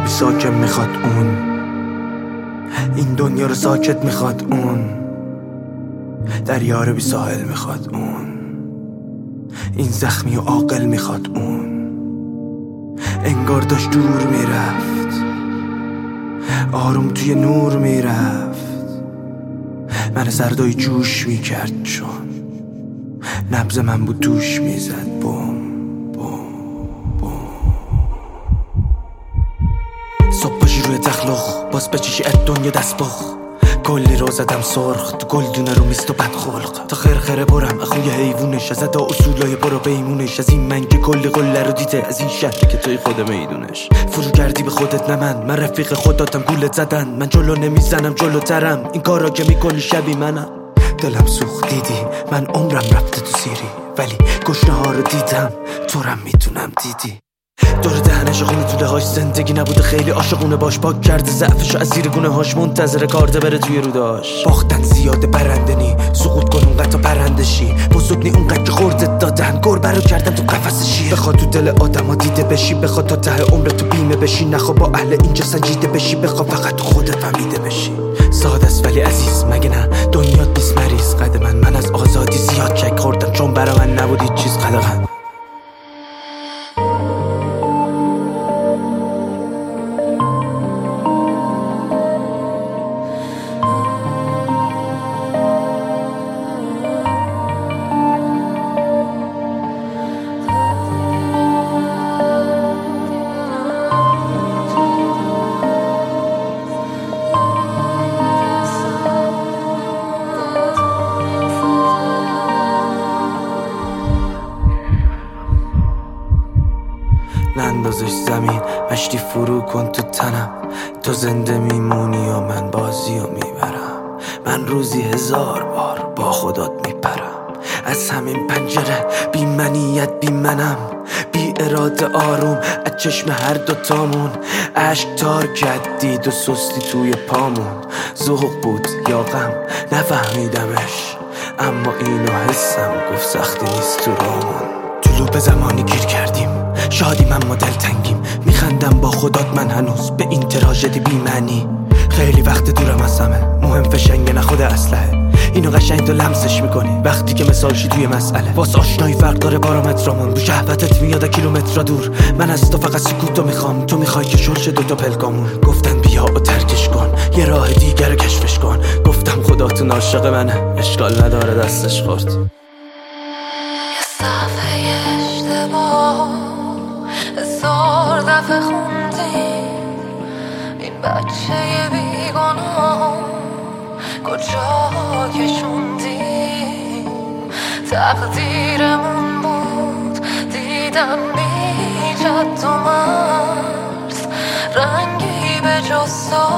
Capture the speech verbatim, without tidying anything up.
بی ساکن میخواد اون، این دنیا رو ساکت میخواد اون، دریا رو بی ساحل میخواد اون، این زخمی و عاقل میخواد اون. انگار داشت دور میرفت، آروم توی نور میرفت، من سردای جوش میکرد چون نبض من بود دوش میزد بوم بوم بوم. صبح باشی روی تخلق باز بچشی اد دنیا دست بخ، کلی رو زدم سرخ تو گلدونه رو میست و بد خلق، تا خرخره برم اخوی حیوونش، از ادا اصولای برو بیمونش، از این من که کلی قله رو دیده، از این شهری که توی خود میدونش. فرو کردی به خودت نه من، من رفیق خوداتم گولت زدن، من جلو نمیزنم جلوترم، این کارا که میکنی شبی منم. دلم سوخت دیدی من عمرم رفته تو سیری، ولی گشنه ها رو دیدم تورم میتونم دیدی. دور دهنش خونه طوله هاش زندگی نبوده خیلی عاشقونه باش، پاک کرده ضعفشو از زیر گونه هاش، منتظر کارده بره توی روداش. باختن زیاده برندنی سقوط کن اونقدر تا پرندشی، بزرگنی اونقدر که خوردت دادن گربه رو کردن تو قفس شیر. بخواد تو دل آدما دیده بشی، بخواد تا ته عمر تو بیمه بشی، نخوا با اهل اینجا سنجیده بشی، بخواد فقط تو خودت فهمیده بشی. ساده است ولی عزیز مگه نه دنیا نیست مریض قد من، من از آزادی زیاد چک خوردم چون برا من نبودی چیز قلقن. نندازش زمین مشتی فرو کن تو تنم، تو زنده میمونی و من بازی رو میبرم. من روزی هزار بار با خودت میپرم، از همین پنجره بی منیت بی منم، بی اراده آروم از چشم هر دوتامون، عشق تار کردید و سستی توی پامون. ذوق بود یا غم نفهمیدمش، اما اینو حسم گفت سختی نیست تو رامون. طلوع به زمانی گیر کردیم شادیم اما دلتنگیم، میخندم با خودات من هنوز به این تراژدی بی معنی. خیلی وقت دورم از همه مهم فشنگه نخود اسلحه، اینو قشنگ تو لمسش میکنی وقتی که مثالشی توی مسئله. واس آشنایی فرق داره بارامترامون، رو شهوتت میاد کیلومتر دور، من از تو فقط سکوتو میخوام، تو میخوای که شرش دوتا پلکامون. گفتن بیا و ترکش کن یه راه دیگر رو کشفش کن، گفتم خداتون عاشق منه اشکال نداره دستش خورد. یه صفحه اشتباه هزار دفعه خوندیم، این بچه بیگناه کجا کشوندیم. تقدیرمون بود دیدم بی جد و مرز، رنگی به جز